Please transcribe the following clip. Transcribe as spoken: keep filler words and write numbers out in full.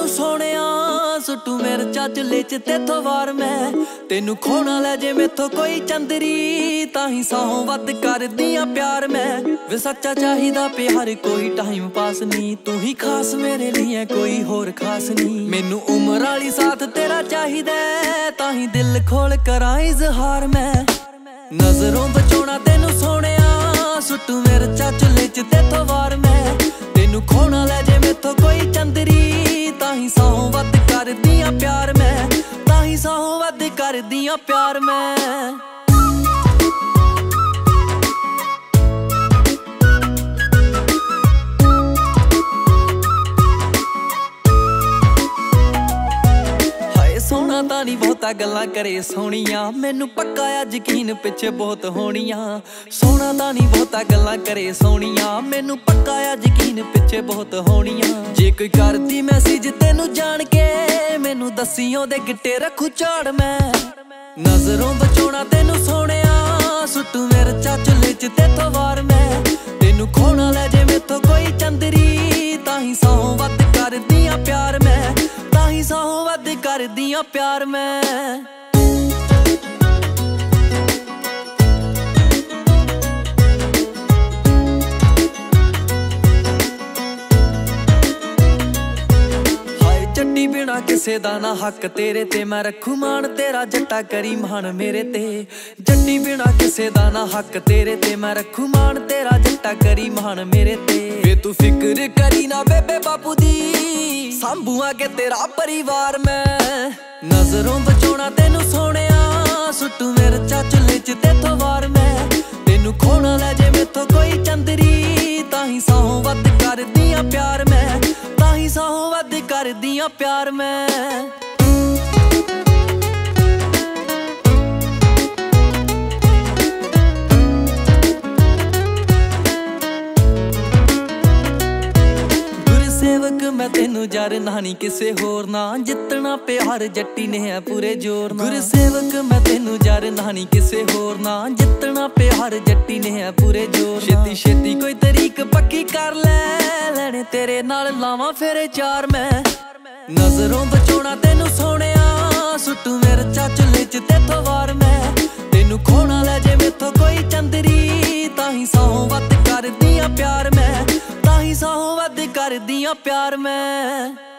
ਤੈਨੂੰ ਸੋਹਣਿਆ ਸੁੱਟੂ ਮਿਰਚਾਂ ਚੁੱਲ੍ਹੇ ਚ ਤੇਥੋਂ ਵਾਰ ਮੈਂ ਤੈਨੂੰ ਖੋਣਾ ਲੈ ਜੇ ਮੇਥੋਂ ਕੋਈ ਚੰਦਰੀ ਤਾਂ ਹੀ ਸੌ ਵੱਧ ਕਰਦੀਆਂ ਪਿਆਰ ਮੈਂ ਵੇ ਸੱਚਾ ਚਾਹੀਦਾ ਪਿਆਰ ਕੋਈ ਟਾਈਮ ਪਾਸ ਨਹੀਂ ਤੂੰ ਹੀ ਖਾਸ ਮੇਰੇ ਲਈ ਕੋਈ ਹੋਰ ਖਾਸ ਨਹੀਂ ਮੈਨੂੰ ਉਮਰ ਵਾਲੀ ਸਾਥ ਤੇਰਾ ਚਾਹੀਦਾ ਤਾਂ ਹੀ ਦਿਲ ਖੋਲ ਕਰਾਂ ਇਜ਼ਹਾਰ ਮੈਂ ਨਜ਼ਰੋਂ ਬਚਾਉਣਾ ਤੈਨੂੰ ਸੋਹਣਿਆ ਸੁੱਟੂ ਮਿਰਚਾਂ ਚੁੱਲ੍ਹੇ ਚ ਤੇਥੋਂ ਵਾਰ ਮੈਂ ਤੈਨੂੰ ਖੋਣਾ ਲੈ ਜੇ ਮੇਥੋਂ ਕੋਈ ਚੰਦਰੀ ਤਾਂ ਹੀ ਸੌ ਵੱਧ ਕਰਦੀਆਂ ਪਿਆਰ ਮੈਂ ਤਾਂ ਹੀ ਸੌ ਵੱਧ ਕਰਦੀਆਂ ਪਿਆਰ ਮੈਂ ਸੋਹਣਾ ਤਾਂ ਨਹੀਂ ਬਹੁਤਾ ਗੱਲਾਂ ਕਰੇ ਸੋਹਣੀਆਂ ਮੈਨੂੰ ਪੱਕਾ ਆ ਯਕੀਨ ਪਿੱਛੇ ਬਹੁਤ ਹੋਣੀਆਂ ਸੋਹਣਾ ਤਾਂ ਨਹੀਂ ਬਹੁਤਾ ਗੱਲਾਂ ਕਰੇ ਸੋਹਣੀਆਂ ਮੈਨੂੰ ਪੱਕਾ ਆ ਯਕੀਨ ਪਿੱਛੇ ਬਹੁਤ ਹੋਣੀਆਂ ਜੇ ਕੋਈ ਕਰਦੀ ਮੈਸੇਜ ਤੈਨੂੰ ਜਾਣ ਕੇ ਮੈਨੂੰ ਦੱਸੀ ਉਹਦੇ ਗਿੱਟੇ ਰੱਖੂ ਝਾੜ ਮੈਂ ਨਜ਼ਰੋਂ ਬਚਾਉਣਾ ਤੈਨੂੰ ਸੋਹਣਿਆ ਸੁੱਟੂ ਮਿਰਚਾਂ ਚੁੱਲ੍ਹੇ ਚ ਤੇਥੋਂ ਵਾਰ ਮੈਂ ਤੈਨੂੰ ਖੋਣਾ ਲੈ ਜੇ ਮੇਥੋਂ ਕੋਈ ਚੰਦਰੀ ਤਾਂ ਹੀ ਸੌ ਵੱਧ ਕਰਦੀਆਂ ਪਿਆਰ ਮੈਂ ਤਾਂ ਹੀ ਸੌ ਵੱਧ ਕਰਦੀਆਂ ਪਿਆਰ ਮੈਂ ਜੱਟੀ ਬਿਨਾ ਕਿਸੇ ਦਾ ਨਾ ਹੱਕ ਤੇਰੇ ਤੇ ਮੈਂ ਰੱਖੂ ਮਾਣ ਤੇਰਾ ਜੱਟਾ ਕਰੀ ਮਾਣ ਮੇਰੇ ਤੇ ਜੱਟੀ ਬਿਨਾ ਕਿਸੇ ਦਾ ਨਾ ਹੱਕ ਤੇਰੇ ਤੇ ਮੈਂ ਰੱਖੂ ਮਾਣ ਤੇਰਾ ਜੱਟਾ ਕਰੀ ਮਾਣ ਮੇਰੇ ਤੇ ਵੇ ਤੂੰ ਫਿਕਰ ਕਰੀ ਨਾ ਬੇਬੇ ਬਾਪੂ ਦੀ ਸਾਂਭੂ ਅੱਗੇ ਤੇਰਾ ਪਰਿਵਾਰ ਮੈਂ ਨਜ਼ਰੋਂ ਬਚਾਉਣਾ ਤੈਨੂੰ ਸੋਹਣਿਆ ਸੁੱਟੂ ਮਿਰਚਾਂ ਚੁੱਲ੍ਹੇ ਚ ਤੇਥੋਂ ਵਾਰ ਮੈਂ ਤੈਨੂੰ ਖੋਣਾ ਲੈ ਜੇ ਮੇਥੋਂ ਕੋਈ ਚੰਦਰੀ ਤਾਂ ਹੀ ਸੌ ਵੱਧ ਕਰਦੀਆਂ ਪਿਆਰ ਮੈਂ ਤਾਂ ਹੀ ਸੌ ਵੱਧ ਕਰਦੀਆਂ ਪਿਆਰ ਮੈਂ ਗੁਰਸੇਵਕ ਮੈਂ ਤੈਨੂੰ ਜਰ ਨਾ ਨੀ ਕਿਸੇ ਹੋਰ ਨਾ ਜਿੱਤਣਾ ਪਿਆਰ ਜੱਟੀ ਨੇ ਹੈ ਪੂਰੇ ਜ਼ੋਰ ਨਾਲ ਗੁਰਸੇਵਕ ਮੈਂ ਤੈਨੂੰ ਜਰ ਨਾ ਨੀ ਕਿਸੇ ਹੋਰ ਨਾ ਜਿੱਤਣਾ ਪਿਆਰ ਜੱਟੀ ਨੇ ਹੈ ਪੂਰੇ ਜ਼ੋਰ ਛੇਤੀ ਛੇਤੀ ਕੋਈ ਤਰੀਕ ਪੱਕੀ ਕਰ ਲੈ ਲੈਣੇ ਤੇਰੇ ਨਾਲ ਲਾਵਾਂ ਫੇਰੇ ਚਾਰ ਮੈਂ ਨਜ਼ਰੋਂ ਬਚਾਉਣਾ ਤੈਨੂੰ ਸੋਹਣਿਆ ਸੁੱਟੂ ਮਿਰਚਾਂ ਚੁੱਲ੍ਹੇ ਚ ਤੇਥੋਂ ਵਾਰ ਮੈਂ ਤੈਨੂੰ ਖੋਣਾ ਲੈ ਜੇ ਮੇਥੋਂ ਕੋਈ ਚੰਦਰੀ ਤਾਂ ਹੀ ਸੌ ਵੱਧ ਕਰਦੀਆਂ ਪਿਆਰ ਮੈਂ ਤਾਂ ਹੀ ਸੌ ਵੱਧ ਕਰਦੀਆਂ ਪਿਆਰ ਮੈਂ